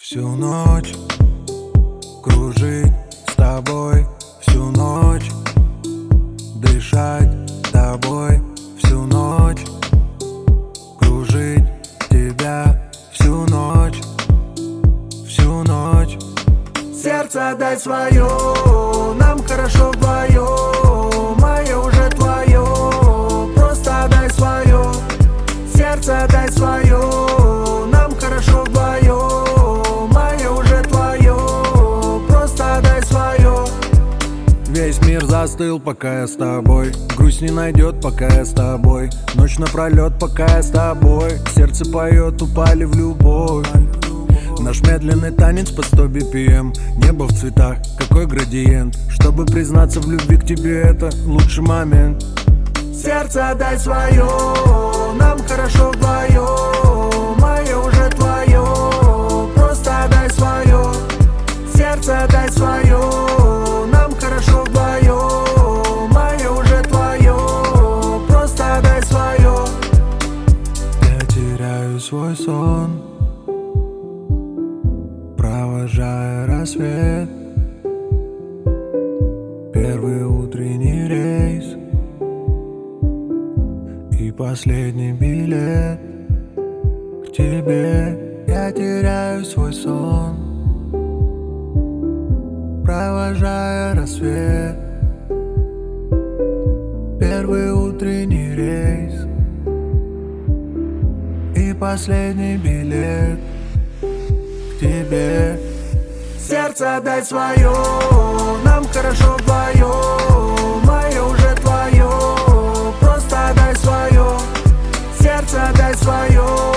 Всю ночь кружить с тобой, всю ночь дышать тобой, всю ночь кружить тебя, всю ночь, всю ночь. Сердце дай свое, нам хорошо вдвоем, мое уже твое, просто дай свое. Сердце дай свое, нам хорошо вдвоем, мое уже твое, просто дай свое. Весь мир застыл, пока я с тобой. Грусть не найдет, пока я с тобой. Ночь напролет, пока я с тобой. Сердце поет, упали в любовь. Наш медленный танец по 100 BPM. Небо в цветах, какой градиент. Чтобы признаться в любви к тебе, это лучший момент. Сердце дай свое, нам хорошо вдвоем, мое уже твое, просто дай свое. Сердце дай свое, нам хорошо вдвоем, мое уже твое, просто дай свое. Я теряю свой сон, провожая рассвет. Первый утренний рейс и последний билет к тебе. Я теряю свой сон, провожая рассвет. Первый утренний рейс и последний билет к тебе. Сердце дай свое, нам хорошо вдвоем, мое уже твое, просто дай свое. Сердце дай свое.